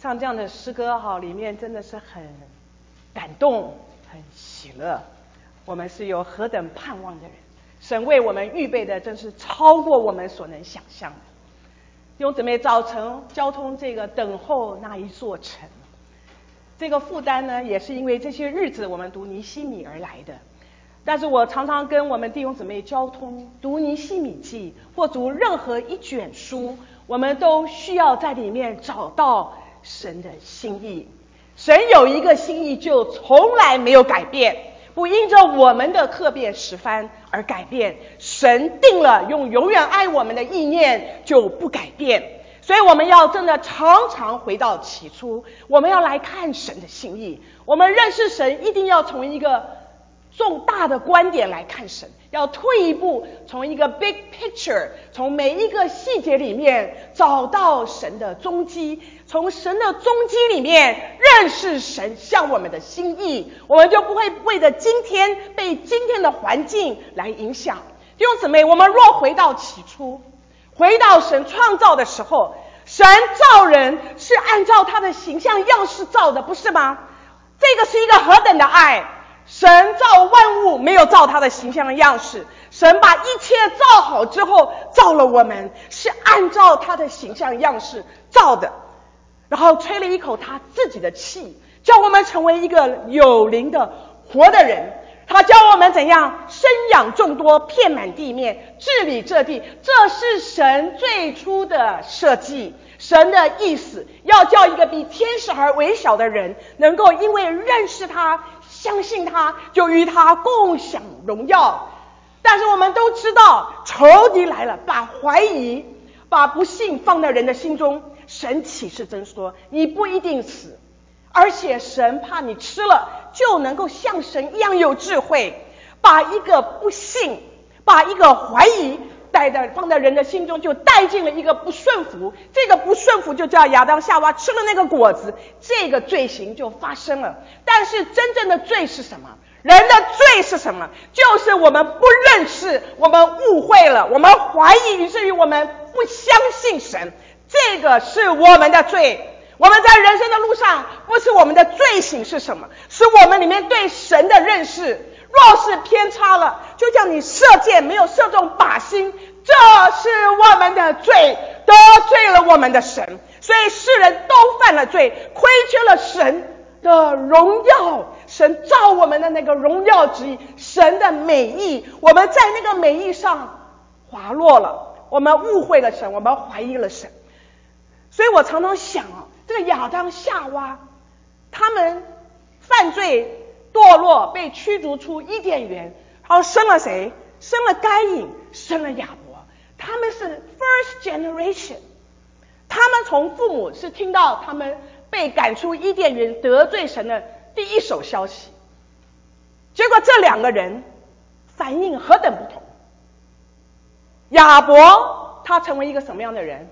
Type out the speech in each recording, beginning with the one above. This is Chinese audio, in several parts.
唱这样的诗歌里面真的是很感动，很喜乐。我们是有何等盼望的人，神为我们预备的真是超过我们所能想象的。弟兄姊妹，早晨交通这个等候那一座城，这个负担呢，也是因为这些日子我们读尼希米而来的。但是我常常跟我们弟兄姊妹交通，读尼希米记或读任何一卷书，我们都需要在里面找到神的心意。神有一个心意就从来没有改变，不因着我们的客变时番而改变。神定了用永远爱我们的意念就不改变。所以我们要真的常常回到起初，我们要来看神的心意。我们认识神一定要从一个重大的观点来看神，要退一步，从一个 big picture， 从每一个细节里面找到神的踪迹，从神的踪迹里面认识神向我们的心意，我们就不会为了今天被今天的环境来影响。弟兄姊妹，我们若回到起初，回到神创造的时候，神造人是按照他的形象样式造的，不是吗？这个是一个何等的爱！神造万物没有照他的形象的样式，神把一切造好之后造了我们，是按照他的形象样式造的，然后吹了一口他自己的气，叫我们成为一个有灵的活的人。他教我们怎样生养众多，遍满地面，治理这地。这是神最初的设计，神的意思要叫一个比天使还微小的人能够因为认识他相信他，就与他共享荣耀。但是我们都知道仇敌来了，把怀疑把不信放在人的心中。神启示真说你不一定死，而且神怕你吃了就能够像神一样有智慧，把一个不信，把一个怀疑放在人的心中，就带进了一个不顺服。这个不顺服就叫亚当夏娃吃了那个果子，这个罪行就发生了。但是真正的罪是什么？人的罪是什么？就是我们不认识，我们误会了，我们怀疑，以至于我们不相信神。这个是我们的罪。我们在人生的路上，不是我们的罪行是什么，是我们里面对神的认识若是偏差了，就像你射箭没有射中靶心，这是我们的罪，得罪了我们的神。所以世人都犯了罪，亏缺了神的荣耀，神造我们的那个荣耀之意，神的美意，我们在那个美意上滑落了，我们误会了神，我们怀疑了神。所以我常常想这个亚当夏娃他们犯罪堕落，被驱逐出伊甸园，然后生了谁？生了该隐，生了亚伯。他们是 first generation， 他们从父母是听到他们被赶出伊甸园得罪神的第一手消息。结果这两个人反应何等不同。亚伯他成为一个什么样的人？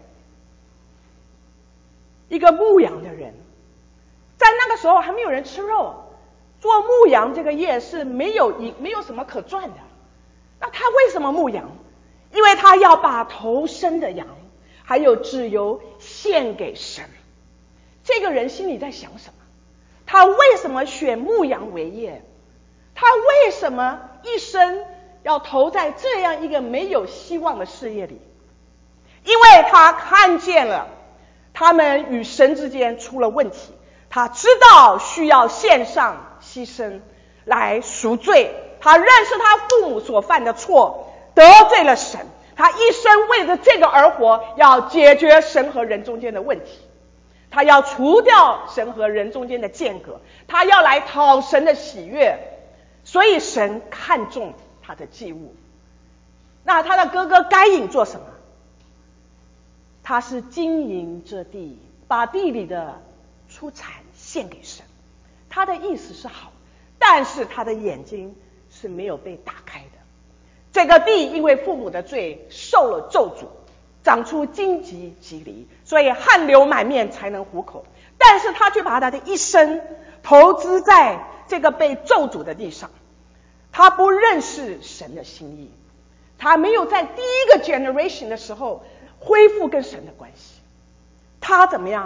一个牧羊的人。在那个时候还没有人吃肉，做牧羊这个业是没有什么可赚的。那他为什么牧羊？因为他要把头生的羊还有脂油献给神。这个人心里在想什么？他为什么选牧羊为业？他为什么一生要投在这样一个没有希望的事业里？因为他看见了他们与神之间出了问题，他知道需要献上牺牲来赎罪，他认识他父母所犯的错，得罪了神，他一生为着这个而活，要解决神和人中间的问题，他要除掉神和人中间的间隔，他要来讨神的喜悦，所以神看重他的祭物。那他的哥哥该隐做什么？他是经营这地，把地里的出产献给神。他的意思是好，但是他的眼睛是没有被打开的。这个地因为父母的罪受了咒诅，长出荆棘棘藜，所以汗流满面才能糊口。但是他却把他的一生投资在这个被咒诅的地上。他不认识神的心意，他没有在第一个 generation 的时候恢复跟神的关系。他怎么样？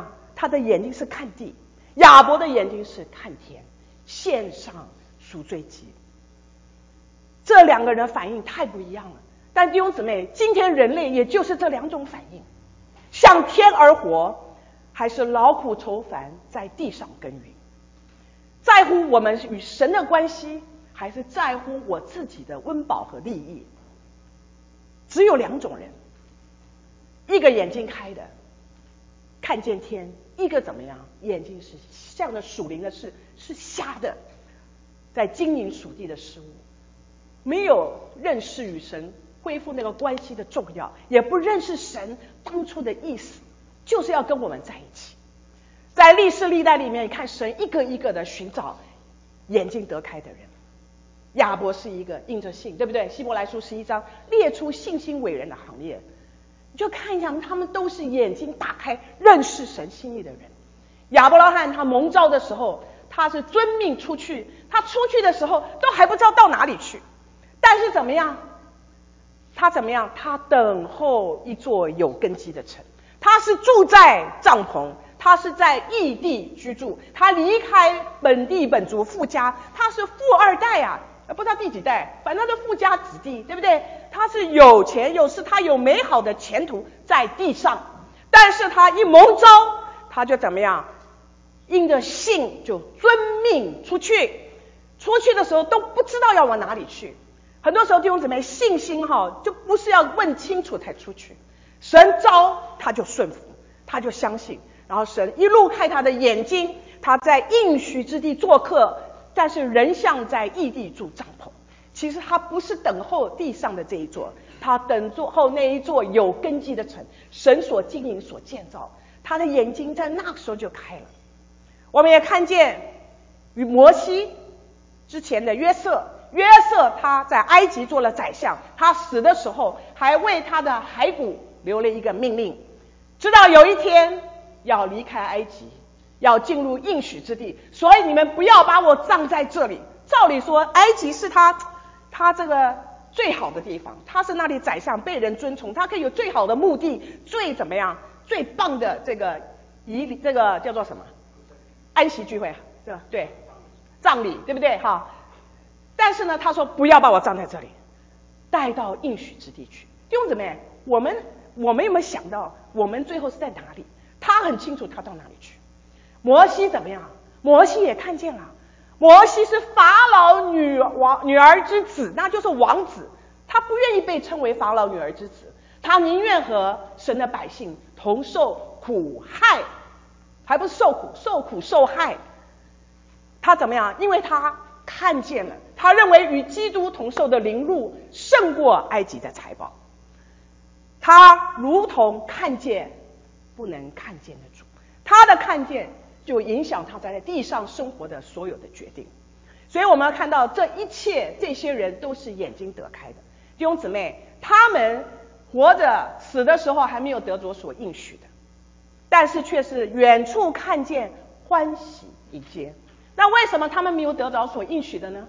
他的眼睛是看地，亚伯的眼睛是看天，献上赎罪祭。这两个人反应太不一样了。但弟兄姊妹，今天人类也就是这两种反应，向天而活，还是劳苦愁烦在地上耕耘？在乎我们与神的关系，还是在乎我自己的温饱和利益？只有两种人，一个眼睛开的看见天，一个怎么样？眼睛是向着属灵的事是瞎的，在经营属地的事物，没有认识与神恢复那个关系的重要，也不认识神当初的意思，就是要跟我们在一起。在历世历代里面，你看神一个一个的寻找眼睛得开的人。亚伯是一个印着信，对不对？希伯来书11章列出信心伟人的行列，你就看一下，他们都是眼睛打开认识神心意的人。亚伯拉罕他蒙召的时候，他是遵命出去，他出去的时候都还不知道到哪里去，但是怎么样？他怎么样？他等候一座有根基的城，他是住在帐篷，他是在异地居住，他离开本地本族富家，他是富二代啊，不知道第几代，反正他是富家子弟，对不对？他是有钱有势，他有美好的前途在地上，但是他一蒙召，他就怎么样？因着信就遵命出去，出去的时候都不知道要往哪里去。很多时候弟兄姊妹，信心就不是要问清楚才出去，神召他就顺服，他就相信，然后神一路开他的眼睛，他在应许之地做客，但是人像在异地住帐篷。其实他不是等候地上的这一座，他等候那一座有根基的城，神所经营所建造，他的眼睛在那个时候就开了。我们也看见与摩西之前的约瑟他在埃及做了宰相，他死的时候还为他的骸骨留了一个命令，知道有一天要离开埃及，要进入应许之地，所以你们不要把我葬在这里。照理说埃及是他这个最好的地方，他是那里宰相，被人尊崇，他可以有最好的墓地，最怎么样最棒的这个叫做什么安息聚会，对吧？对，葬礼，对不对？但是呢，他说不要把我葬在这里，带到应许之地去。弟兄姊妹，我们有没有想到我们最后是在哪里？他很清楚他到哪里去。摩西怎么样？摩西也看见了，摩西是法老女儿之子，那就是王子，他不愿意被称为法老女儿之子，他宁愿和神的百姓同受苦害，还不是受苦受害。他怎么样？因为他看见了，他认为与基督同受的凌辱胜过埃及的财宝，他如同看见不能看见的主，他的看见就影响他在地上生活的所有的决定。所以我们要看到这一切，这些人都是眼睛得开的弟兄姊妹，他们活着死的时候还没有得着所应许的，但是却是远处看见欢喜迎接。那为什么他们没有得着所应许的呢？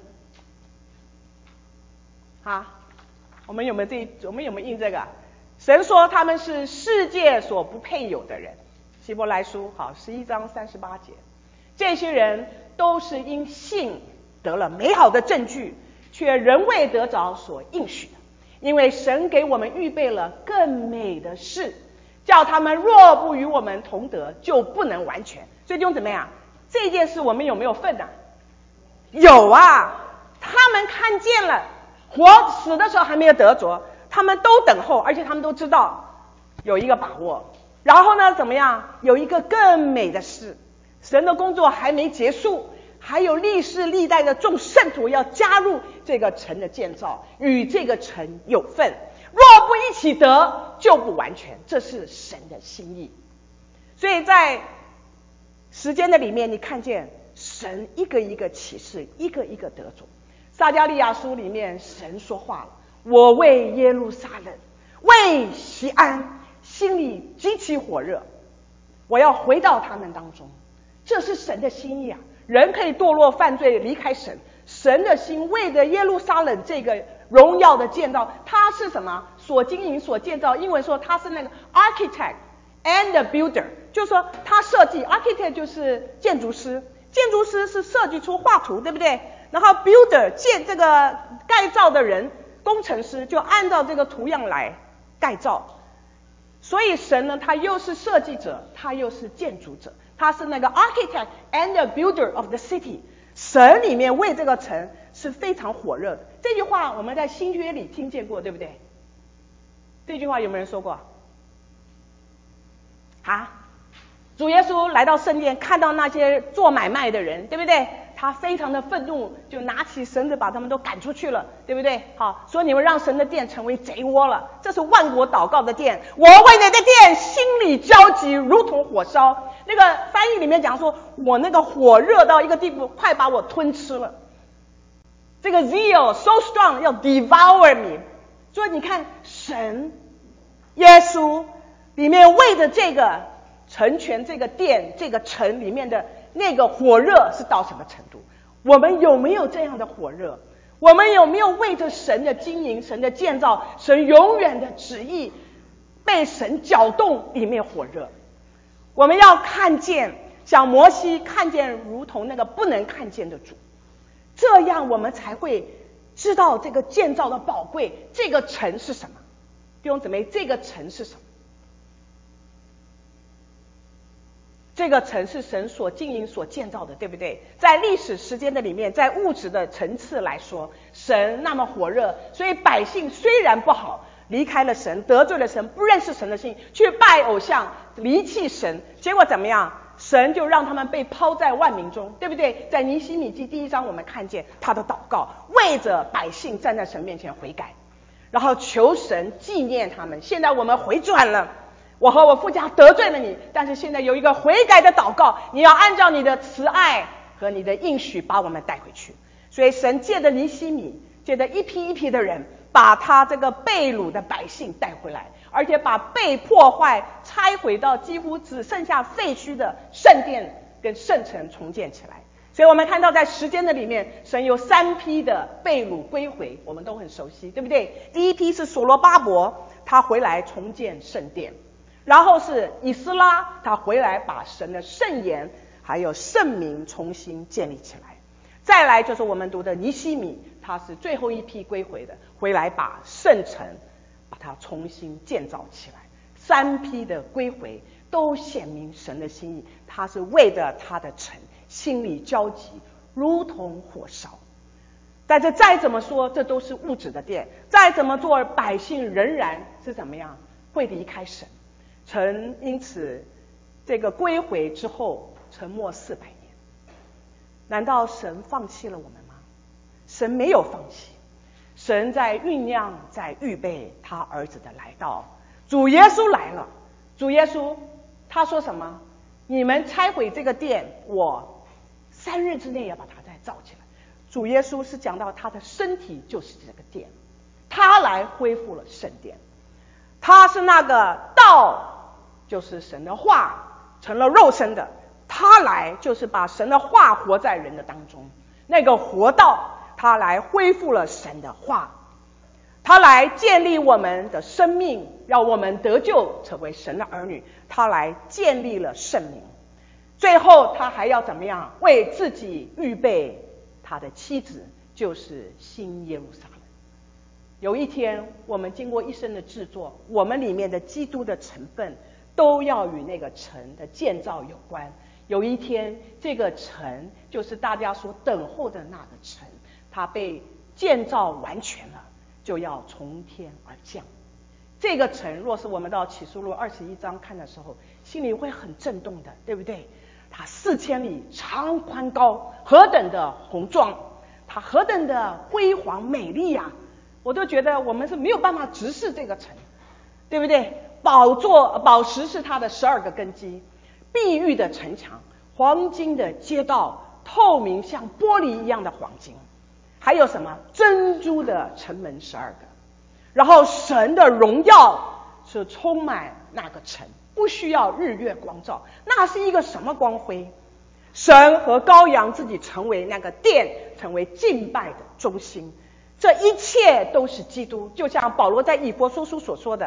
我们有没有印这个？神说他们是世界所不配有的人，希伯来书11章38节，这些人都是因信得了美好的证据，却仍未得着所应许的，因为神给我们预备了更美的事，叫他们若不与我们同得，就不能完全。所以弟兄姊妹啊，这件事我们有没有份啊？有啊，他们看见了，死的时候还没有得着，他们都等候，而且他们都知道有一个把握。然后呢，怎么样？有一个更美的事，神的工作还没结束，还有历世历代的众圣徒要加入这个城的建造，与这个城有份。若不一起得，就不完全，这是神的心意。所以在时间的里面，你看见神一个一个启示，一个一个得着。撒迦利亚书里面神说话了，我为耶路撒冷，为锡安，心里极其火热，我要回到他们当中。这是神的心意啊！人可以堕落犯罪离开神，神的心为着耶路撒冷这个荣耀的建造，他是什么？所经营所建造，英文说他是那个 architect and builder， 就是说他设计 architect 就是建筑师，建筑师是设计出画图，对不对？然后 builder 这个盖造的人，工程师就按照这个图样来盖造。所以神呢，他又是设计者，他又是建筑者，他是那个 architect and builder of the city。神里面为这个城是非常火热的。这句话我们在新约里听见过，对不对？这句话有没有人说过？主耶稣来到圣殿，看到那些做买卖的人，对不对？他非常的愤怒，就拿起绳子把他们都赶出去了，对不对？好，说你们让神的殿成为贼窝了，这是万国祷告的殿，我为你的殿心里焦急，如同火烧。那个翻译里面讲说，我那个火热到一个地步，快把我吞吃了。这个 zeal so strong 要 devour me。所以你看，神耶稣里面为着这个成全这个殿这个城里面的那个火热是到什么程度？我们有没有这样的火热？我们有没有为着神的经营、神的建造、神永远的旨意被神搅动里面火热？我们要看见，像摩西看见如同那个不能看见的主，这样我们才会知道这个建造的宝贵，这个城是什么？弟兄姊妹，这个城是什么？这个城是神所经营所建造的，对不对？在历史时间的里面，在物质的层次来说，神那么火热，所以百姓虽然不好，离开了神，得罪了神，不认识神的心，去拜偶像，离弃神，结果怎么样？神就让他们被抛在万民中，对不对？在尼希米记第1章我们看见他的祷告，为着百姓站在神面前悔改，然后求神纪念他们。现在我们回转了，我和我父家得罪了你，但是现在有一个悔改的祷告，你要按照你的慈爱和你的应许把我们带回去。所以神借着尼希米，借着一批一批的人，把他这个被掳的百姓带回来，而且把被破坏拆毁到几乎只剩下废墟的圣殿跟圣城重建起来。所以我们看到在时间的里面，神有3批的被掳归回，我们都很熟悉，对不对？第一批是所罗巴伯，他回来重建圣殿，然后是以斯拉，他回来把神的圣言还有圣名重新建立起来。再来就是我们读的尼希米，他是最后一批归回的，回来把圣城把它重新建造起来。3批的归回都显明神的心意，他是为着他的城心里焦急，如同火烧。但这再怎么说，这都是物质的殿，再怎么做，百姓仍然是怎么样？会离开神。曾因此这个归回之后沉默400年。难道神放弃了我们吗？神没有放弃，神在酝酿，在预备他儿子的来到。主耶稣来了，主耶稣他说什么？你们拆毁这个殿，我3日之内要把它再造起来。主耶稣是讲到他的身体就是这个殿，他来恢复了圣殿。他是那个道，就是神的话成了肉身的，他来就是把神的话活在人的当中，那个活道，他来恢复了神的话，他来建立我们的生命，让我们得救成为神的儿女，他来建立了圣名。最后他还要怎么样？为自己预备他的妻子，就是新耶路撒冷。有一天我们经过一生的制作，我们里面的基督的成分都要与那个城的建造有关。有一天这个城就是大家所等候的那个城，它被建造完全了，就要从天而降。这个城若是我们到启示录21章看的时候，心里会很震动的，对不对？它4000里长宽高，何等的宏壮，它何等的辉煌美丽啊！我都觉得我们是没有办法直视这个城，对不对？宝石是它的12个根基，碧玉的城墙，黄金的街道，透明像玻璃一样的黄金，还有什么珍珠的城门12个。然后神的荣耀是充满那个城，不需要日月光照，那是一个什么光辉？神和羔羊自己成为那个殿，成为敬拜的中心。这一切都是基督，就像保罗在以弗所书所说的，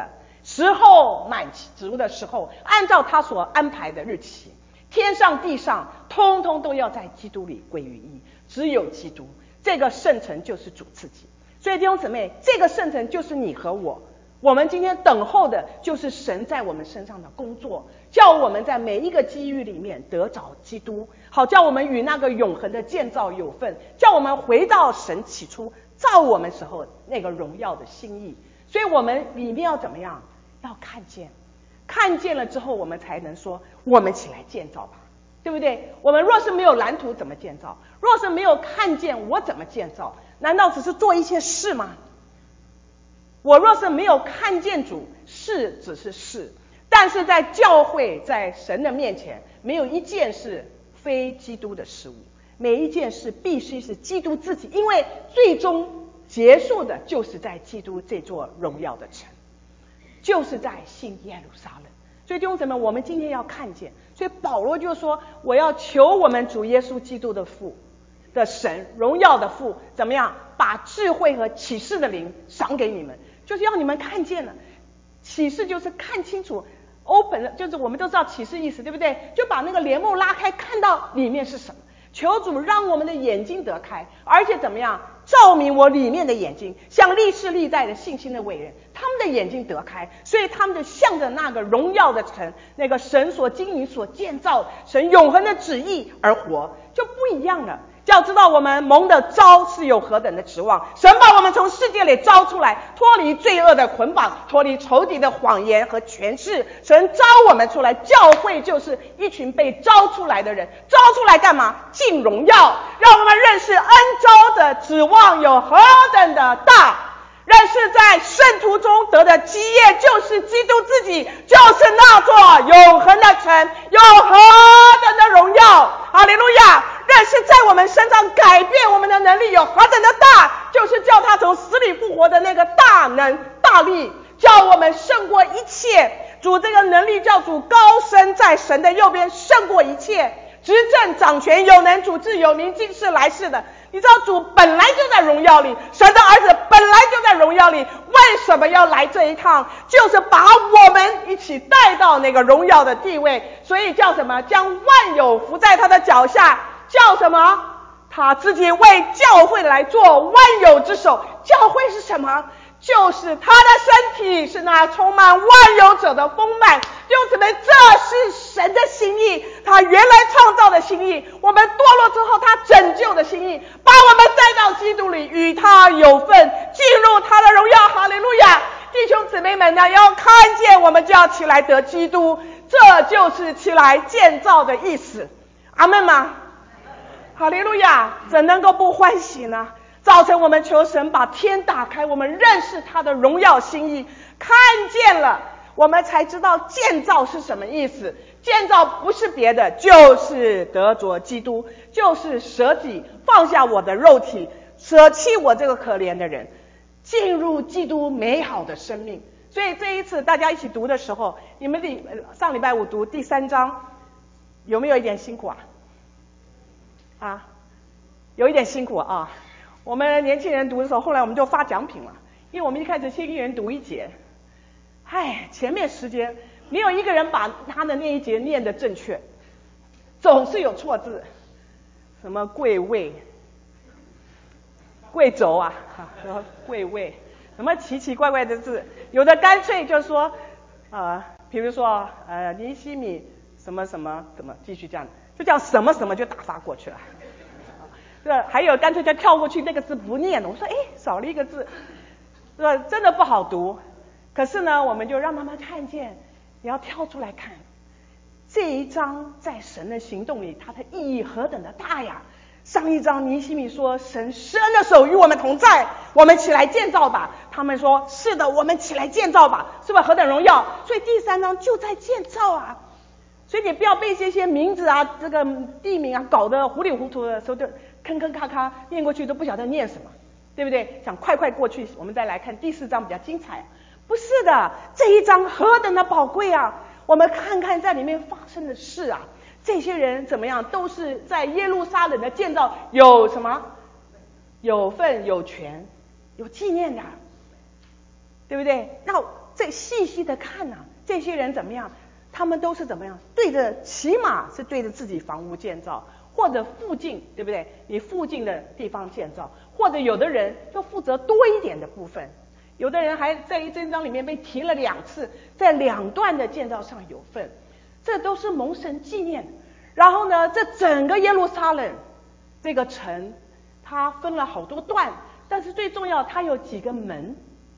时候满足的时候，按照他所安排的日期，天上地上通通都要在基督里归于一，只有基督，这个圣城就是主自己。所以弟兄姊妹，这个圣城就是你和我们今天等候的就是神在我们身上的工作，叫我们在每一个机遇里面得着基督，好叫我们与那个永恒的建造有份，叫我们回到神起初造我们时候那个荣耀的心意。所以我们里面要怎么样？要看见，看见了之后我们才能说我们起来建造吧，对不对？我们若是没有蓝图怎么建造？若是没有看见我怎么建造？难道只是做一些事吗？我若是没有看见主，事只是事，但是在教会在神的面前，没有一件是非基督的事物，每一件事必须是基督自己，因为最终结束的就是在基督这座荣耀的城，就是在新耶路撒冷。所以弟兄姊妹，我们今天要看见，所以保罗就说，我要求我们主耶稣基督的父的神，荣耀的父，怎么样把智慧和启示的灵赏给你们，就是要你们看见了。启示就是看清楚 open， 就是我们都知道启示意思，对不对？就把那个帘幕拉开，看到里面是什么。求主让我们的眼睛得开，而且怎么样照明我里面的眼睛，像历世历代的信心的伟人，他们的眼睛得开，所以他们就向着那个荣耀的城，那个神所经营所建造神永恒的旨意而活，就不一样了。要知道我们蒙的召是有何等的指望，神把我们从世界里招出来，脱离罪恶的捆绑，脱离仇敌的谎言和权势，神招我们出来，教会就是一群被招出来的人，招出来干嘛？进荣耀，让我们认识恩召的指望有何等的大，认识在圣徒中得的基业就是基督自己，就是那座永恒的城，有何等的荣耀，哈利路亚！认识在我们身上改变我们的能力有何等的大，就是叫他从死里复活的那个大能大力，叫我们胜过一切。主这个能力叫主高升在神的右边，胜过一切，执政掌权，有能主治，有名今世来世的。你知道主本来就在荣耀里，神的儿子本来就在荣耀里，为什么要来这一趟？就是把我们一起带到那个荣耀的地位。所以叫什么？将万有伏在他的脚下，叫什么？他自己为教会来做万有之首。教会是什么？就是他的身体，是那充满万有者的丰满。弟兄姊妹，这是神的心意，他原来创造的心意，我们堕落之后他拯救的心意，把我们带到基督里，与他有份，进入他的荣耀。哈利路亚！弟兄姊妹们呢，要看见我们就要起来得基督，这就是起来建造的意思。阿们吗？哈利路亚！怎能够不欢喜呢？早晨我们求神把天打开，我们认识他的荣耀心意，看见了，我们才知道建造是什么意思。建造不是别的，就是得着基督，就是舍己，放下我的肉体，舍弃我这个可怜的人，进入基督美好的生命。所以这一次大家一起读的时候，你们上礼拜五读第3章，有没有一点辛苦啊？有一点辛苦啊。我们年轻人读的时候，后来我们就发奖品了，因为我们一开始先一人读一节，前面时间没有一个人把他的那一节念得正确，总是有错字，什么贵位、贵轴贵位，什么奇奇怪怪的字，有的干脆就说比如说尼西米什么什么怎么继续这样，就叫什么什么就打发过去了。还有干脆就跳过去，那个字不念了。我说少了一个字，真的不好读。可是呢，我们就让他们看见，你要跳出来看这一章在神的行动里，它的意义何等的大呀！上一章尼西米说，神施恩的手与我们同在，我们起来建造吧。他们说是的，我们起来建造吧，是吧？何等荣耀！所以第3章就在建造啊。所以你不要被这些名字啊、这个地名啊搞得糊里糊涂的时候，就坑坑咔咔念过去都不晓得念什么，对不对？想快快过去。我们再来看第4章比较精彩。不是的，这一章何等的宝贵啊！我们看看在里面发生的事啊，这些人怎么样，都是在耶路撒冷的建造有什么？有份有权有纪念的，对不对？那这细细的看啊，这些人怎么样？他们都是怎么样？对着，起码是对着自己房屋建造，或者附近，对不对？你附近的地方建造，或者有的人就负责多一点的部分，有的人还在这一章里面被提了2次，在2段的建造上有份，这都是蒙神纪念。然后呢，这整个耶路撒冷这个城，它分了好多段，但是最重要，它有几个门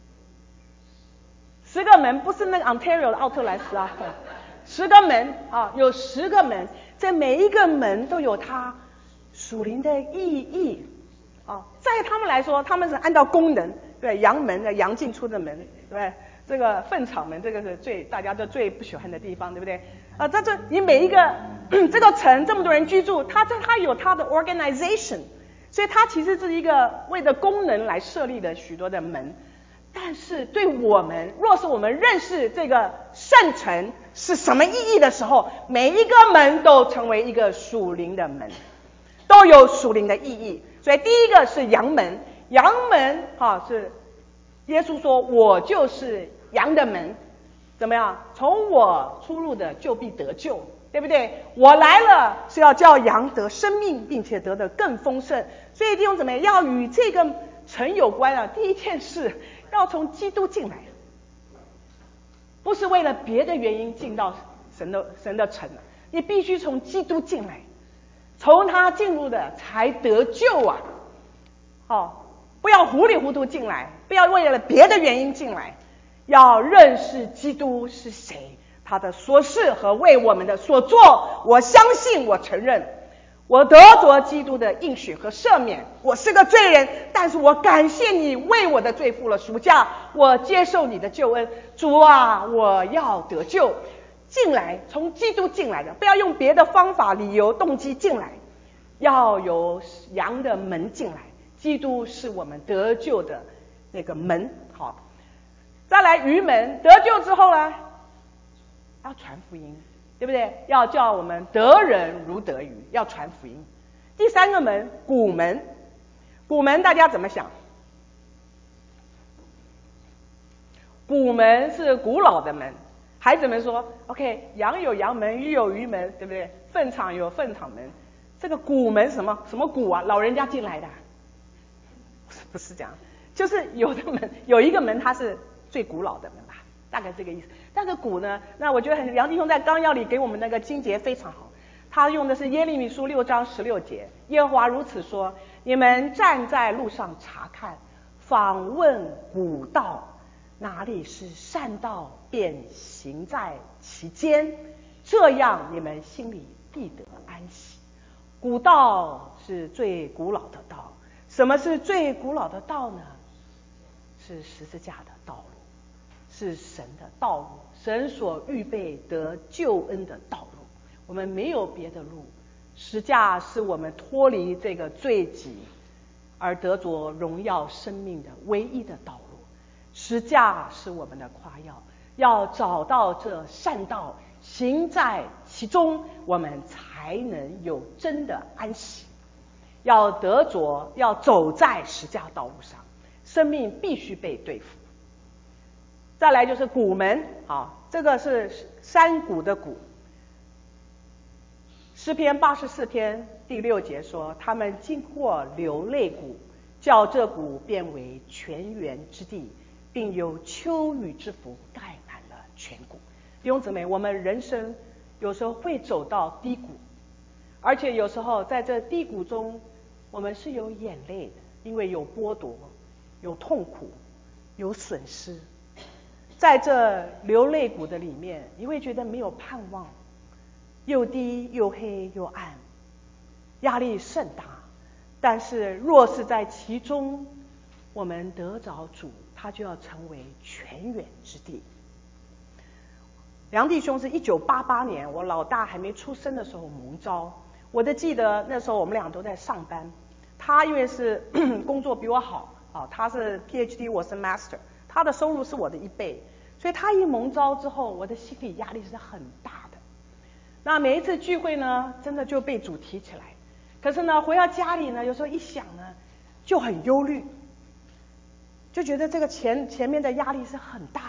，10个门，不是那个 Ontario 的奥特莱斯啊，10个门啊，有10个门，这每一个门都有它属灵的意义啊。在他们来说，他们是按照功能，对，阳门的阳进出的门，对不对？这个粪场门，这个是大家都最不喜欢的地方，对不对？在这你每一个这个城这么多人居住，它有它的 organization， 所以它其实是一个为了功能来设立的许多的门。但是对我们，若是我们认识这个圣城是什么意义的时候，每一个门都成为一个属灵的门，都有属灵的意义。所以第一个是羊门，羊门是耶稣说我就是羊的门，怎么样？从我出入的就必得救，对不对？我来了是要叫羊得生命，并且得的更丰盛。所以弟兄姊妹，要与这个城有关啊，第一件事要从基督进来，不是为了别的原因进到神的城，你必须从基督进来，从他进入的才得救啊！不要糊里糊涂进来，不要为了别的原因进来，要认识基督是谁，他的所事和为我们的所做。我相信，我承认，我得着基督的应许和赦免。我是个罪人，但是我感谢你为我的罪付了赎价，我接受你的救恩。主啊，我要得救。进来，从基督进来的，不要用别的方法、理由、动机进来，要由羊的门进来。基督是我们得救的那个门。好，再来鱼门，得救之后呢，要传福音，对不对？要叫我们得人如得鱼，要传福音。第3个门，古门。古门大家怎么想？古门是古老的门。孩子们说 OK， 羊有羊门，鱼有鱼门，对不对？粪场有粪场门。这个古门什么古啊？老人家进来的？不是这样，就是有一个门它是最古老的门吧，大概这个意思。但是古呢，那我觉得杨弟兄在纲要里给我们那个经节非常好，他用的是耶利米书6章16节，耶和华如此说：你们站在路上查看，访问古道，哪里是善道，便行在其间，这样你们心里必得安息。古道是最古老的道。什么是最古老的道呢？是十字架的道路，是神的道路，神所预备得救恩的道路。我们没有别的路，十架是我们脱离这个罪己而得着荣耀生命的唯一的道路。十架是我们的夸耀，要找到这善道，行在其中，我们才能有真的安息。要得着，要走在十架道路上，生命必须被对付。再来就是古门，这个是山谷的谷。诗篇84篇第6节说，他们经过流泪谷，叫这谷变为泉源之地，并有秋雨之福盖满了全谷。弟兄姊妹，我们人生有时候会走到低谷，而且有时候在这低谷中，我们是有眼泪的，因为有剥夺，有痛苦，有损失。在这流泪谷的里面，你会觉得没有盼望，又低又黑又暗，压力甚大。但是若是在其中，我们得着主，他就要成为泉源之地。梁弟兄是1988年，我老大还没出生的时候蒙召。我记得那时候我们俩都在上班，他因为是工作比我好，他是 PhD， 我是 Master， 他的收入是我的1倍，所以他一蒙召之后，我的心理压力是很大的。那每一次聚会呢，真的就被主提起来，可是呢，回到家里呢，有时候一想呢，就很忧虑，就觉得这个前面的压力是很大的，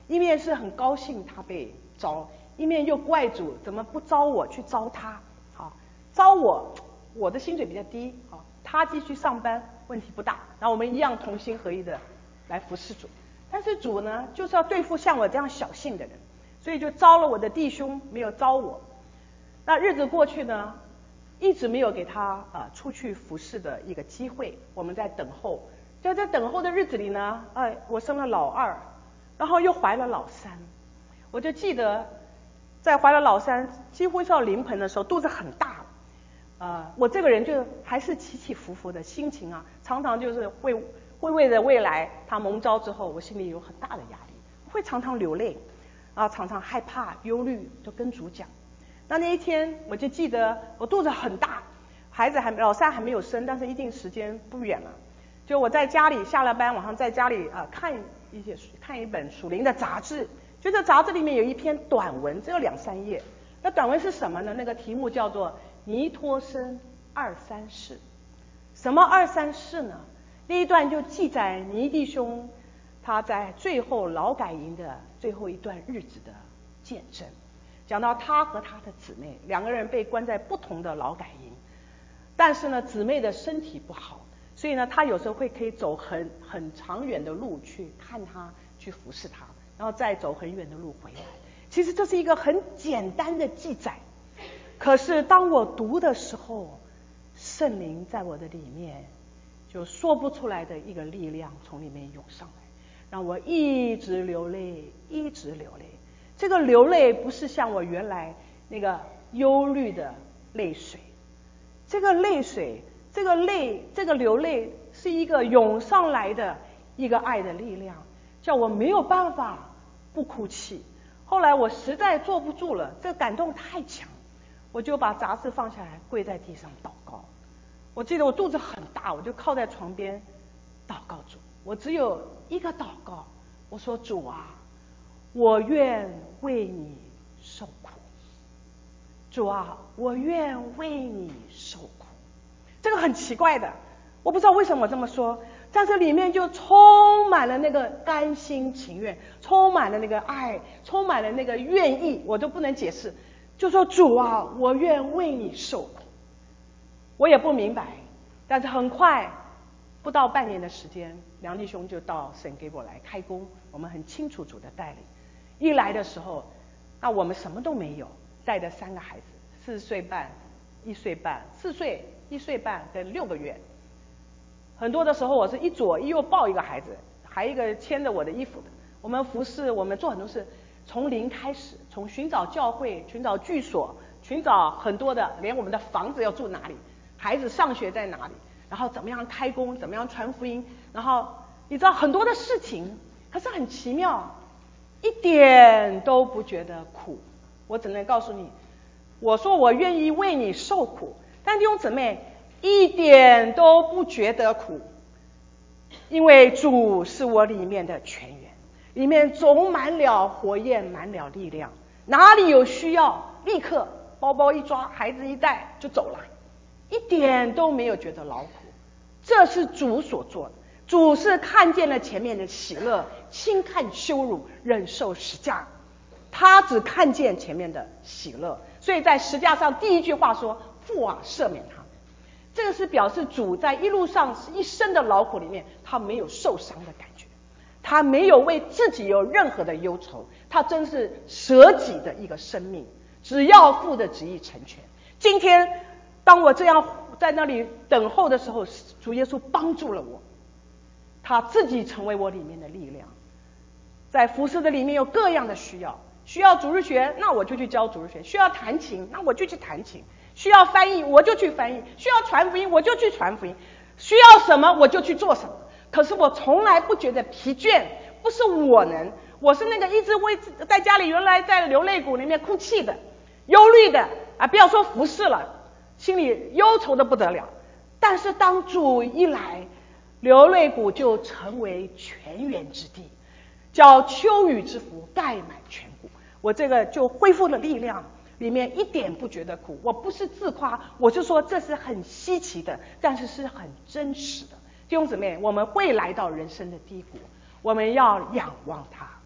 一面是很高兴他被招，一面又怪主怎么不招我去招他。好，招我的薪水比较低，好，他继续上班问题不大，然后我们一样同心合意的来服侍主。但是主呢，就是要对付像我这样小性的人，所以就招了我的弟兄，没有招我。那日子过去呢，一直没有给他出去服侍的一个机会，我们在等候。就在等候的日子里呢，我生了老二，然后又怀了老三。我就记得在怀了老三几乎是要临盆的时候，肚子很大，我这个人就还是起起伏伏的心情啊，常常就是会为了未来他蒙召之后，我心里有很大的压力，会常常流泪，常常害怕忧虑，就跟主讲。那一天我就记得我肚子很大，孩子老三还没有生，但是一定时间不远了。就我在家里下了班，晚上在家里看一本属灵的杂志，就这杂志里面有一篇短文，只有2、3页。那短文是什么呢？那个题目叫做尼托生2、3事。什么2、3事呢？那一段就记载尼弟兄他在最后劳改营的最后一段日子的见证，讲到他和他的姊妹2个人被关在不同的劳改营，但是呢姊妹的身体不好，所以呢他有时候可以走很长远的路去看他，去服侍他，然后再走很远的路回来。其实这是一个很简单的记载，可是当我读的时候，圣灵在我的里面就说不出来的一个力量从里面涌上来，让我一直流泪，一直流泪。这个流泪不是像我原来那个忧虑的泪水，这个泪水，这个流泪是一个涌上来的一个爱的力量，叫我没有办法不哭泣。后来我实在坐不住了，这个感动太强，我就把杂志放下来，跪在地上祷告。我记得我肚子很大，我就靠在床边祷告主。我只有一个祷告，我说主啊，我愿为你受苦。主啊，我愿为你受苦。这个很奇怪的，我不知道为什么我这么说，但这里面就充满了那个甘心情愿，充满了那个爱，充满了那个愿意，我都不能解释。就说主啊，我愿为你受苦。我也不明白，但是很快不到半年的时间，梁弟兄就到神给我来开工，我们很清楚主的带领。一来的时候，那我们什么都没有，带着3个孩子，4岁半、1岁半，4岁、1岁半跟6个月。很多的时候我是一左一右抱一个孩子，还一个牵着我的衣服的。我们服侍，我们做很多事，从零开始，从寻找教会、寻找居所、寻找很多的，连我们的房子要住哪里，孩子上学在哪里，然后怎么样开工，怎么样传福音，然后你知道很多的事情，可是很奇妙，一点都不觉得苦。我只能告诉你，我说我愿意为你受苦，但弟兄姊妹一点都不觉得苦，因为主是我里面的泉源，里面总满了火焰，满了力量，哪里有需要立刻包包一抓，孩子一带就走了，一点都没有觉得劳苦。这是主所做的，主是看见了前面的喜乐，轻看羞辱，忍受十架，他只看见前面的喜乐，所以在十架上第一句话说，父啊，赦免他们。这个是表示主在一路上一生的劳苦里面，他没有受伤的感觉，他没有为自己有任何的忧愁，他真是舍己的一个生命，只要父的旨意成全。今天当我这样在那里等候的时候，主耶稣帮助了我，他自己成为我里面的力量。在服侍的里面有各样的需要，需要主日学，那我就去教主日学；需要弹琴，那我就去弹琴；需要翻译，我就去翻译；需要传福音，我就去传福音；需要什么我就去做什么。可是我从来不觉得疲倦，不是我能，我是那个一直在家里原来在流泪谷里面哭泣的、忧虑的不要说服侍了，心里忧愁的不得了。但是当主一来，流泪谷就成为泉源之地，叫秋雨之福盖满全谷。我这个就恢复了力量，里面一点不觉得苦。我不是自夸，我是说这是很稀奇的，但是是很真实的。弟兄姊妹，我们会来到人生的低谷，我们要仰望他。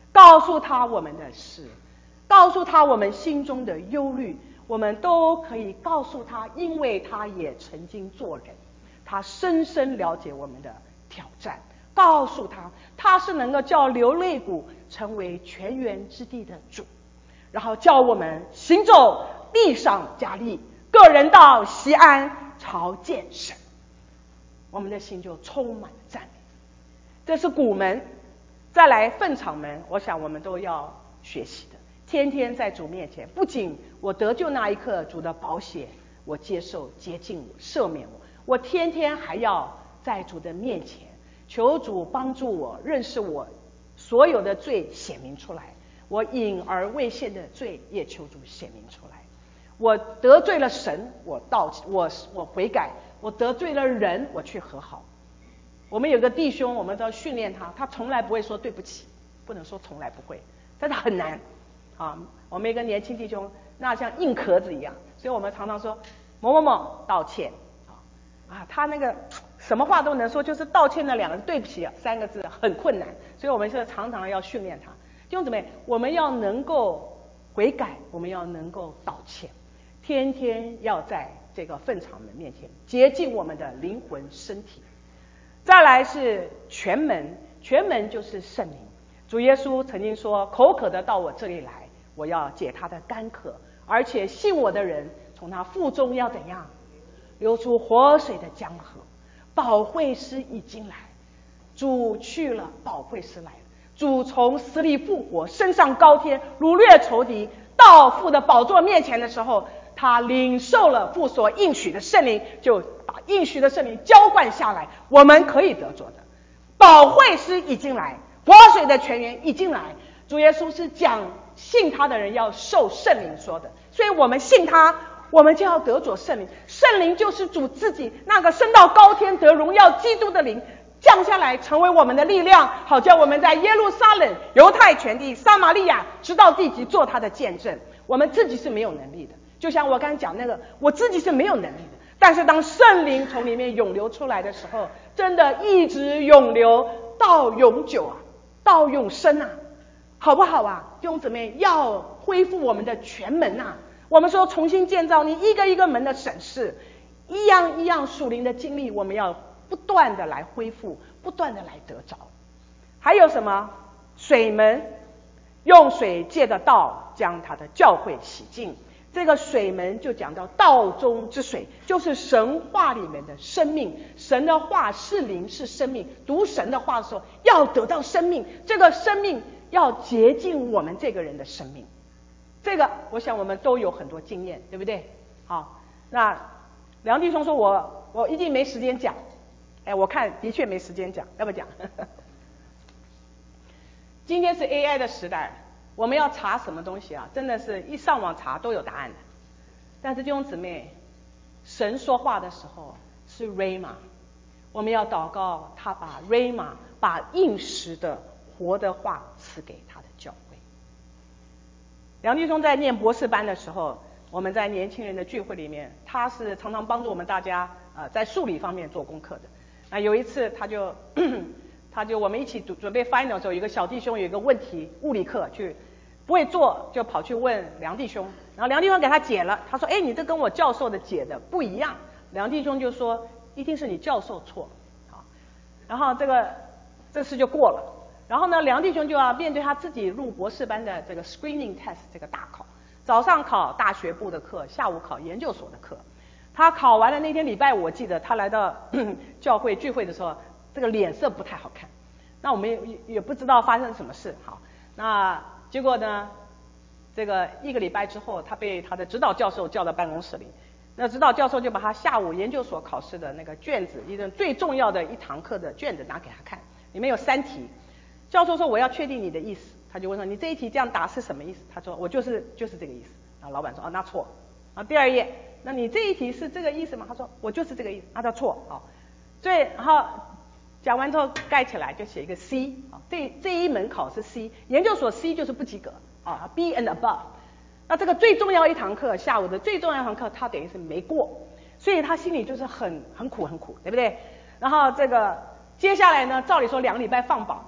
告诉他我们的事，告诉他我们心中的忧虑，我们都可以告诉他，因为他也曾经做人，他深深了解我们的挑战，告诉他他是能够叫流泪谷成为泉源之地的主，然后叫我们行走地上加力，个人到西安朝见神，我们的心就充满赞美。这是古门。再来粪场门，我想我们都要学习的。天天在主面前，不仅我得救那一刻主的宝血我接受洁净我赦免我天天还要在主的面前求主帮助我认识我所有的罪显明出来，我隐而未现的罪也求主显明出来。我得罪了神，我悔改；我得罪了人，我去和好。我们有个弟兄，我们都要训练他，他从来不会说对不起，不能说从来不会，但是很难啊。我们一个年轻弟兄，那像硬壳子一样，所以我们常常说某某某道歉啊，他那个什么话都能说，就是道歉那2个字对不起3个字很困难，所以我们是常常要训练他。弟兄姊妹，我们要能够悔改，我们要能够道歉，天天要在这个粪场门面前洁净我们的灵魂身体。再来是泉门，泉门就是圣灵。主耶稣曾经说，口渴的到我这里来，我要解他的干渴，而且信我的人从他腹中要怎样流出活水的江河。保惠师已经来，主去了，保惠师来了，主从死里复活，升上高天，掳掠仇敌，到父的宝座面前的时候，他领受了父所应许的圣灵，就把应许的圣灵浇灌下来，我们可以得着的。保惠师已经来，活水的泉源已经来。主耶稣是讲信他的人要受圣灵说的，所以我们信他，我们就要得着圣灵。圣灵就是主自己那个升到高天得荣耀基督的灵降下来，成为我们的力量，好叫我们在耶路撒冷、犹太全地、撒玛利亚直到地极做他的见证。我们自己是没有能力的，就像我刚才讲那个，我自己是没有能力的，但是当圣灵从里面涌流出来的时候，真的一直涌流到永久啊，到永生啊，好不好啊？弟兄姊妹，要恢复我们的全门啊。我们说重新建造，你一个一个门的审视，一样一样属灵的经历，我们要不断的来恢复，不断的来得着。还有什么？水门，用水借的道将他的教会洗净。这个水门就讲到道中之水，就是神话里面的生命。神的话是灵是生命，读神的话的时候要得到生命，这个生命要洁净我们这个人的生命。这个我想我们都有很多经验，对不对？好，那梁弟兄说我一定没时间讲，我看的确没时间讲，要不讲？今天是 AI 的时代，我们要查什么东西啊？真的是一上网查都有答案的。但是弟兄姊妹，神说话的时候是 Rhema， 我们要祷告他把 Rhema， 把应时的活的话赐给他的教会。梁弟兄在念博士班的时候，我们在年轻人的聚会里面，他是常常帮助我们大家在数理方面做功课的。有一次他就我们一起准备 final 的时候，有一个小弟兄有一个问题，物理课去不会做，就跑去问梁弟兄，然后梁弟兄给他解了，他说你这跟我教授的解的不一样。梁弟兄就说一定是你教授错，然后这事就过了。然后呢，梁弟兄就要面对他自己入博士班的这个 screening test 这个大考，早上考大学部的课，下午考研究所的课。他考完了那天礼拜五，我记得他来到教会聚会的时候，这个脸色不太好看。那我们也不知道发生什么事。好，那结果呢，这个1个礼拜之后，他被他的指导教授叫到办公室里。那指导教授就把他下午研究所考试的那个卷子，一个最重要的一堂课的卷子拿给他看，里面有3题。教授说我要确定你的意思，他就问说你这一题这样答是什么意思？他说我就是这个意思。然后老板说那错。第2页，那你这一题是这个意思吗？他说我就是这个意思。他错。所以然后讲完之后盖起来就写一个 C 这一门考是 C， 研究所 C 就是不及格B and above。那这个最重要一堂课，下午的最重要一堂课，他等于是没过，所以他心里就是很苦，对不对？然后这个接下来呢，照理说2个礼拜放榜，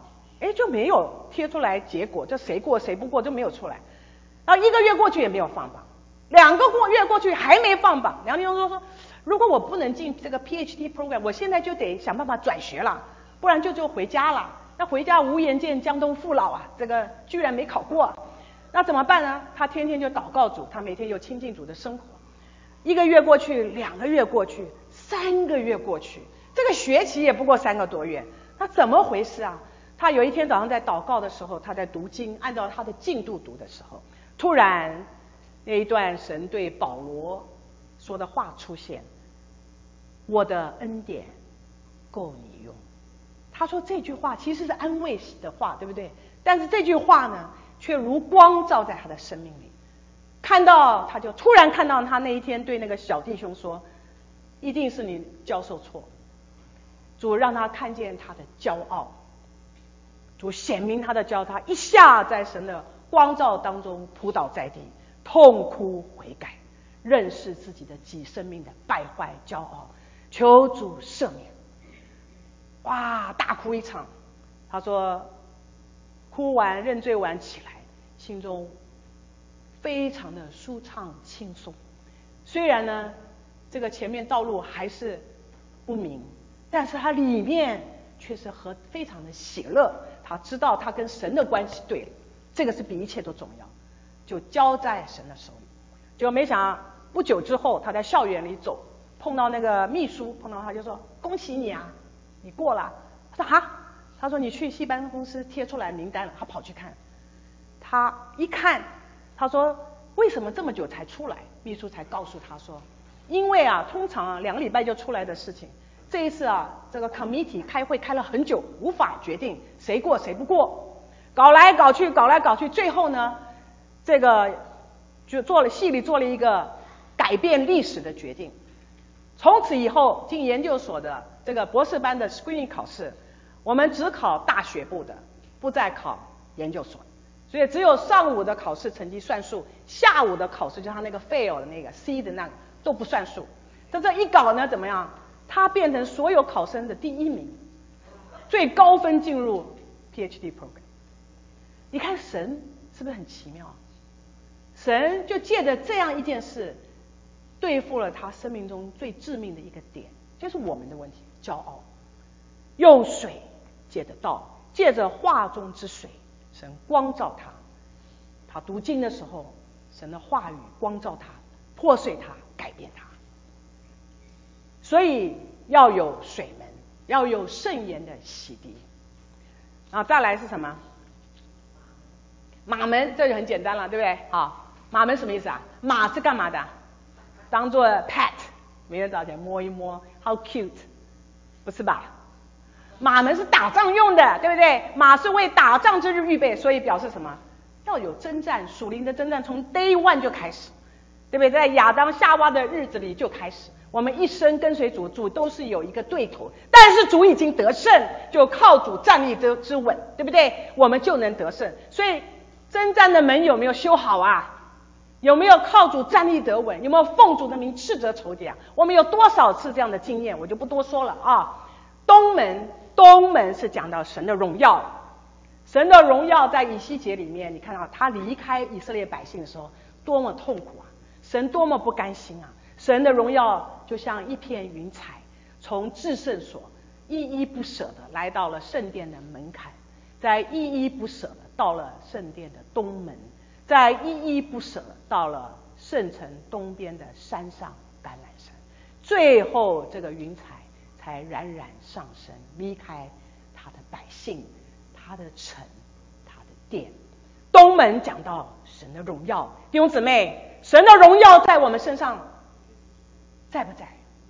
就没有贴出来结果，这谁过谁不过就没有出来。然后1个月过去也没有放榜，2个月过去还没放榜。梁立忠说，如果我不能进这个 PhD program， 我现在就得想办法转学了，不然就回家了。那回家无颜见江东父老啊，这个居然没考过，那怎么办呢？他天天就祷告主，他每天就亲近主的生活。1个月过去，2个月过去，3个月过去，这个学期也不过3个多月，那怎么回事啊？他有一天早上在祷告的时候，他在读经，按照他的进度读的时候，突然那一段神对保罗说的话出现，我的恩典够你用。他说这句话其实是安慰的话，对不对？但是这句话呢，却如光照在他的生命里。他就突然看到他那一天对那个小弟兄说，一定是你教授错，主让他看见他的骄傲，主显明他的骄傲，他一下在神的光照当中扑倒在地，痛哭悔改，认识自己的生命的败坏骄傲，求主赦免。哇，大哭一场。他说哭完认罪完起来，心中非常的舒畅轻松。虽然呢这个前面道路还是不明，但是他里面却是非常的喜乐。他知道他跟神的关系对了，这个是比一切都重要，就交在神的手里。结果没想到不久之后，他在校园里走，碰到那个秘书，碰到他就说，恭喜你啊，你过了。他说哈，他说你去戏班公司贴出来名单了。他跑去看，他一看，他说为什么这么久才出来？秘书才告诉他说，因为啊通常2个礼拜就出来的事情，这一次啊这个 committee 开会开了很久，无法决定谁过谁不过，搞来搞去，最后呢这个就系里做了一个改变历史的决定。从此以后进研究所的这个博士班的 screening 考试，我们只考大学部的，不再考研究所。所以只有上午的考试成绩算数，下午的考试就他那个 fail 的那个 C 的那个都不算数。但这一搞呢怎么样？他变成所有考生的第1名，最高分进入 PhD program。你看神是不是很奇妙？神就借着这样一件事对付了他生命中最致命的一个点，就是我们的问题，骄傲。用水借着道，借着话中之水，神光照他。他读经的时候，神的话语光照他，破碎他，改变他。所以要有水门，要有圣言的洗涤。然后再来是什么？马门，这就很简单了，对不对？好，马门什么意思啊？马是干嘛的？当做 pet， 每天早晨摸一摸 ，how cute， 不是吧？马门是打仗用的，对不对？马是为打仗之日预备，所以表示什么？要有征战，属灵的征战从 day one 就开始，对不对？在亚当夏娃的日子里就开始。我们一生跟随主，主都是有一个对头，但是主已经得胜，就靠主站立之稳，对不对？我们就能得胜。所以征战的门有没有修好啊？有没有靠主站立得稳？有没有奉主的名斥责仇敌啊？我们有多少次这样的经验，我就不多说了啊。东门是讲到神的荣耀，神的荣耀在以西结里面，你看到他离开以色列百姓的时候多么痛苦啊，神多么不甘心啊。神的荣耀就像一片云彩，从至圣所依依不舍的来到了圣殿的门槛，再依依不舍的到了圣殿的东门，再依依不舍的到了圣城东边的山上橄榄山，最后这个云彩才冉冉上升，离开他的百姓，他的城，他的殿。东门讲到神的荣耀，弟兄姊妹，神的荣耀在我们身上在不在？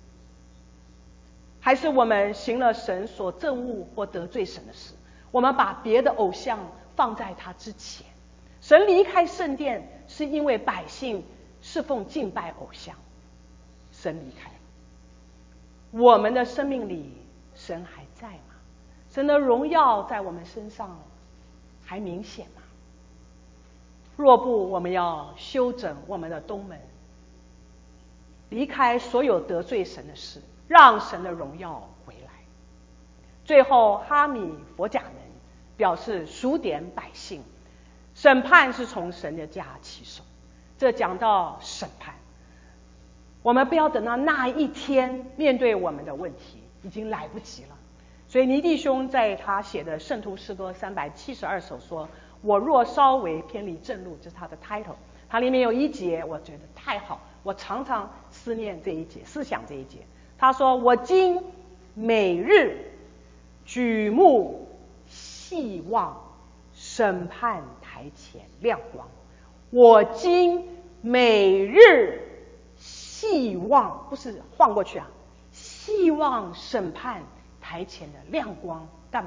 还是我们行了神所憎恶或得罪神的事？我们把别的偶像放在他之前。神离开圣殿是因为百姓侍奉敬拜偶像，神离开了。我们的生命里神还在吗？神的荣耀在我们身上还明显吗？若不，我们要修整我们的东门，离开所有得罪神的事，让神的荣耀回来。最后哈米佛甲门表示数点百姓。审判是从神的家起手，这讲到审判，我们不要等到那一天面对我们的问题，已经来不及了。所以尼弟兄在他写的圣徒诗歌372首说，我若稍微偏离正路，这是他的 title。 它里面有一节我觉得太好，我常常思念这一节，思想这一节。他说，我今每日举目细望审判台前亮光，我今每日细望，不是晃过去啊，细望审判台前的亮光，干嘛？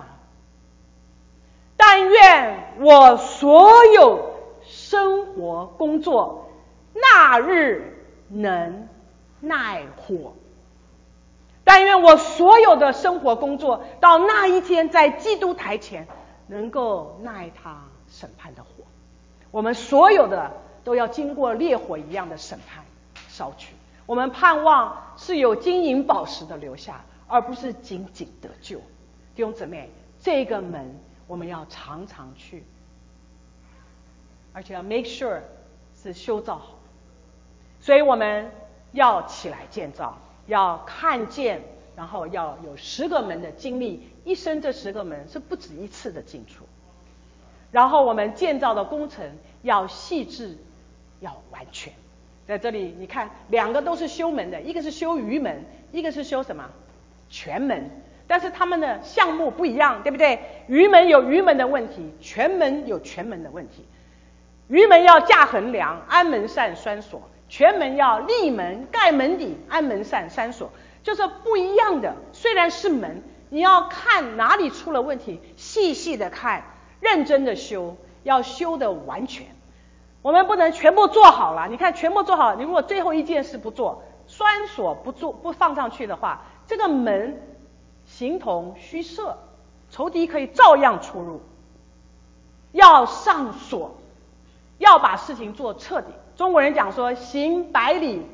但愿我所有生活工作那日能耐活，但愿我所有的生活工作到那一天在基督台前能够耐他审判的火。我们所有的都要经过烈火一样的审判烧去。我们盼望是有金银宝石的留下，而不是仅仅得救。弟兄姊妹，这个门我们要常常去，而且要 make sure 是修造好。所以我们要起来建造，要看见，然后要有10个门的经历，一生这10个门是不止一次的进出。然后我们建造的工程要细致，要完全。在这里你看，2个都是修门的，一个是修鱼门，一个是修什么？全门。但是他们的项目不一样，对不对？鱼门有鱼门的问题，全门有全门的问题。鱼门要架横梁，安门扇栓锁；全门要立门盖门顶，安门扇栓锁，就是不一样的。虽然是门，你要看哪里出了问题，细细的看，认真的修，要修的完全。我们不能全部做好了，你看全部做好，你如果最后一件事不做，栓锁不放上去的话，这个门形同虚设，仇敌可以照样出入。要上锁，要把事情做彻底。中国人讲说行100里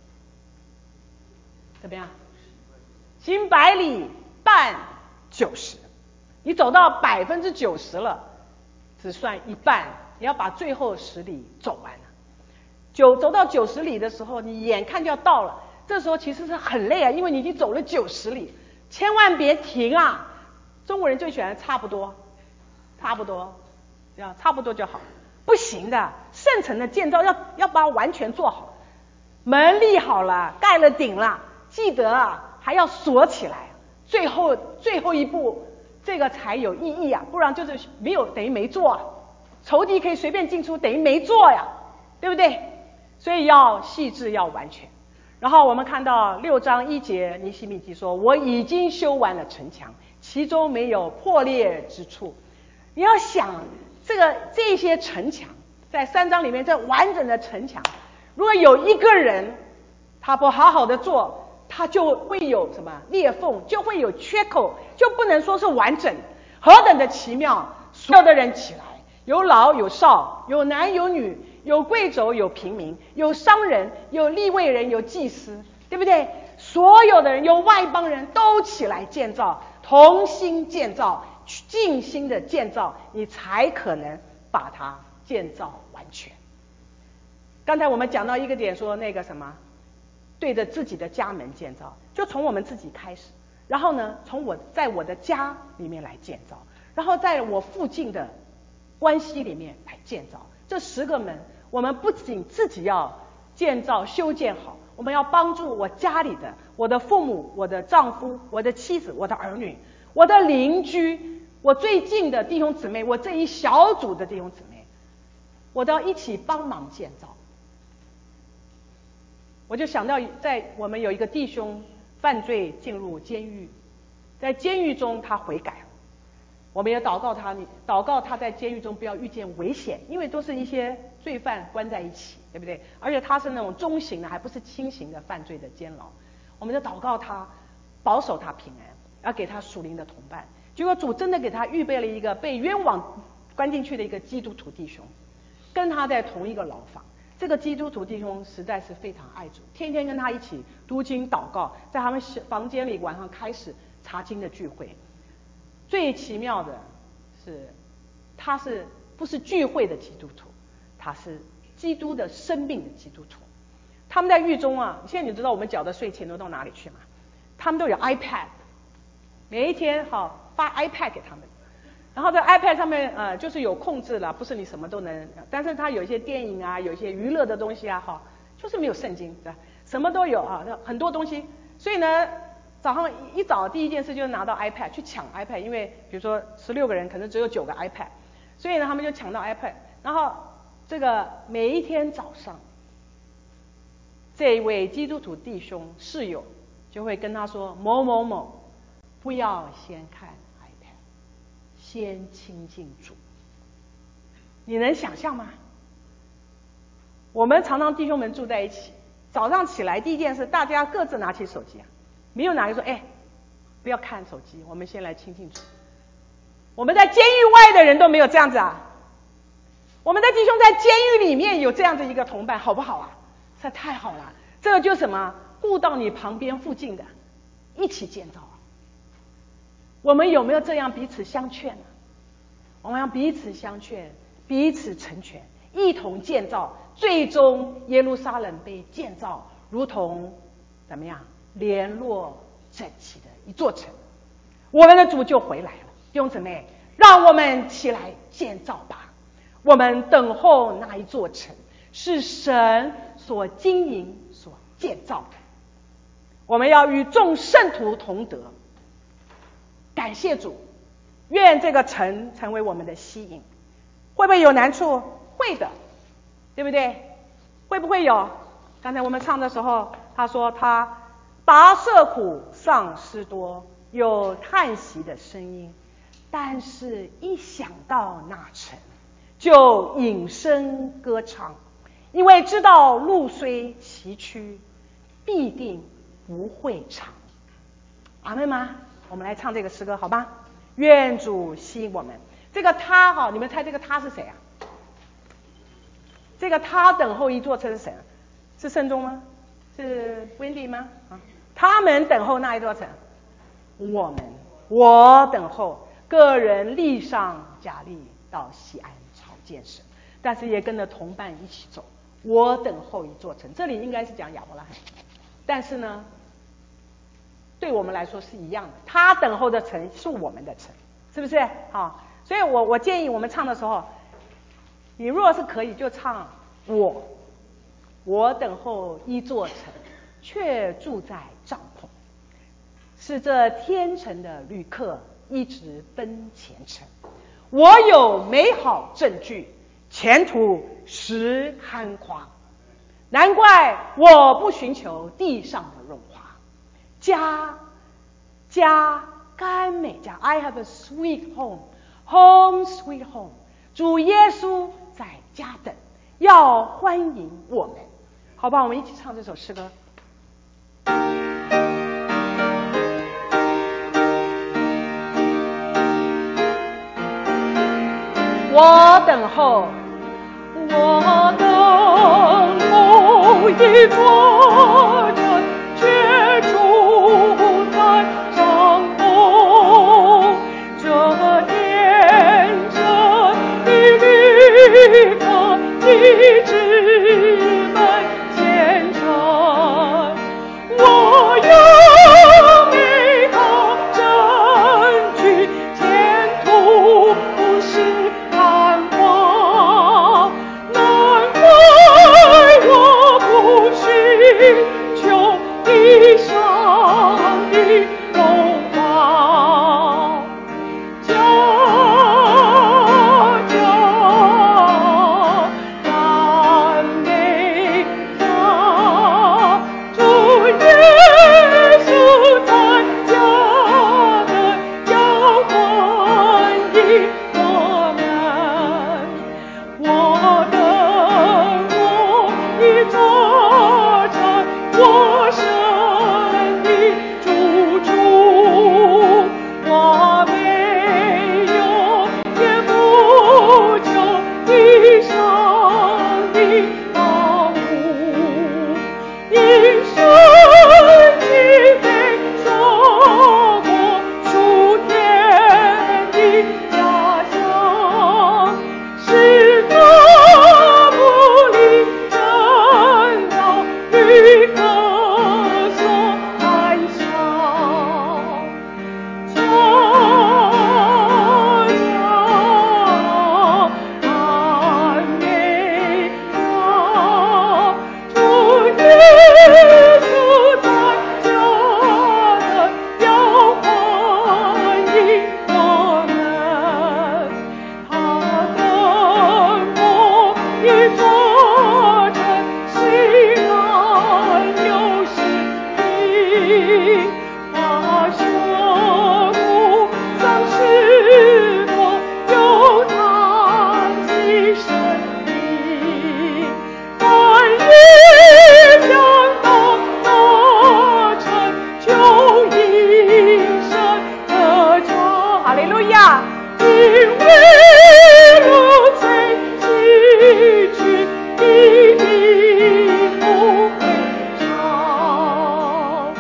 怎么样？行100里办90，你走到90%了，只算一半，你要把最后10里走完了。走到90里的时候，你眼看就要到了，这时候其实是很累啊，因为你已经走了90里，千万别停啊！中国人最喜欢差不多，差不多就好，不行的。圣城的建造要把它完全做好，门立好了，盖了顶了，记得啊，还要锁起来，最后一步，这个才有意义啊，不然就是没有，等于没做啊。仇敌可以随便进出，等于没做呀，对不对？所以要细致，要完全。然后我们看到6章1节，尼希米记说，我已经修完了城墙，其中没有破裂之处。你要想这些城墙，在3章里面这完整的城墙，如果有一个人他不好好的做，他就会有什么裂缝，就会有缺口，就不能说是完整。何等的奇妙！所有的人起来，有老有少，有男有女，有贵胄有平民，有商人，有利未人，有祭司，对不对？所有的人，有外邦人都起来建造，同心建造，尽心的建造，你才可能把它建造完全。刚才我们讲到一个点，说那个什么，对着自己的家门建造，就从我们自己开始，然后呢，在我的家里面来建造，然后在我附近的关系里面来建造。这10个门，我们不仅自己要建造修建好，我们要帮助我家里的，我的父母，我的丈夫，我的妻子，我的儿女，我的邻居，我最近的弟兄姊妹，我这一小组的弟兄姊妹，我都要一起帮忙建造。我就想到我们有一个弟兄犯罪进入监狱，在监狱中他悔改了，我们也祷告他在监狱中不要遇见危险，因为都是一些罪犯关在一起，对不对？而且他是那种中型的，还不是轻型的犯罪的监牢，我们就祷告他，保守他平安，要给他属灵的同伴。结果主真的给他预备了一个被冤枉关进去的一个基督徒弟兄，跟他在同一个牢房。这个基督徒弟兄实在是非常爱主，天天跟他一起读经祷告，在他们房间里晚上开始查经的聚会。最奇妙的他是不是聚会的基督徒？他是基督的生命的基督徒。他们在狱中啊，现在你知道我们缴的税钱都到哪里去吗？他们都有 iPad， 每一天发 iPad 给他们，然后在 iPad 上面就是有控制了，不是你什么都能，但是他有一些电影啊，有一些娱乐的东西啊，就是没有圣经，对吧？什么都有啊，很多东西。所以呢，早上一早第一件事就是拿到 iPad 去抢 iPad， 因为比如说16个人可能只有9个 iPad， 所以呢他们就抢到 iPad， 然后这个每一天早上，这一位基督徒弟兄室友就会跟他说某某某，不要先看 iPad， 先亲近主。你能想象吗？我们常常弟兄们住在一起，早上起来第一件事，大家各自拿起手机啊，没有哪个说不要看手机，我们先来亲近主。我们在监狱外的人都没有这样子啊，我们的弟兄在监狱里面有这样的一个同伴，好不好啊？这太好了，这个就是什么？顾到你旁边附近的，一起建造。我们有没有这样彼此相劝呢？我们要彼此相劝，彼此成全，一同建造，最终耶路撒冷被建造如同怎么样联络整齐的一座城，我们的主就回来了。弟兄姊妹，让我们起来建造吧。我们等候那一座城，是神所经营所建造的。我们要与众圣徒同得。感谢主，愿这个城成为我们的吸引。会不会有难处？会的，对不对？会不会有？刚才我们唱的时候，他说他跋涉苦，丧失多，有叹息的声音，但是一想到那城，就引声歌唱，因为知道路虽崎岖，必定不会长。阿们吗？我们来唱这个诗歌好吗？愿主吸引我们。这个他你们猜这个他是谁啊？这个他等候一座城是谁啊？是圣宗吗？是 Wendy 吗？他们等候那一座城，我等候，个人力上加力到西安朝见神，但是也跟着同伴一起走。我等候一座城，这里应该是讲亚伯拉罕，但是呢，对我们来说是一样的，他等候的城是我们的城，是不是？所以我建议我们唱的时候，你若是可以就唱我等候一座城，却住在帐篷，是这天城的旅客一直奔前程。我有美好证据，前途实堪夸，难怪我不寻求地上的荣华。家甘美家 I have a sweet home sweet home， 主耶稣在家等，要欢迎我们，好吧？我们一起唱这首诗歌。我等候一座城，却住在帐篷，这天城的旅客一直奔前程。我有美好证据，前途是繁华，难怪我不寻我说不丧是否有他的生命，但一想到那成就一生的家，哈利路亚！因为路在崎岖，一定不会长。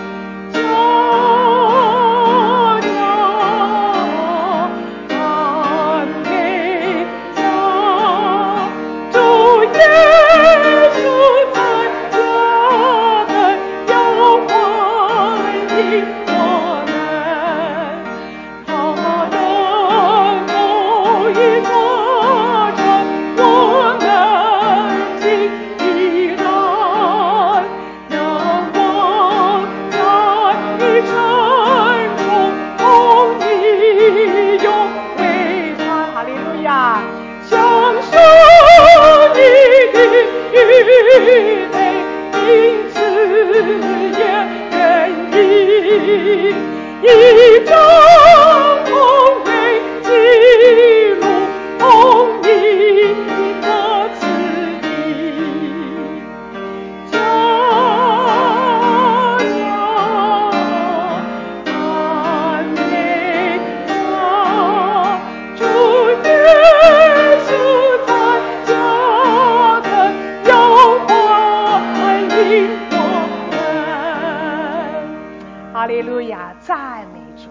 安美家，主耶稣在家门要欢迎我们。他的某一座城，我能进依然，阳光在一尘中，红你永为他，哈利路亚，享受你的预备，因此也愿意一张红为记录红你的旨意。家安美家，主耶稣在家门要欢迎我们。哈利路亚，赞美主。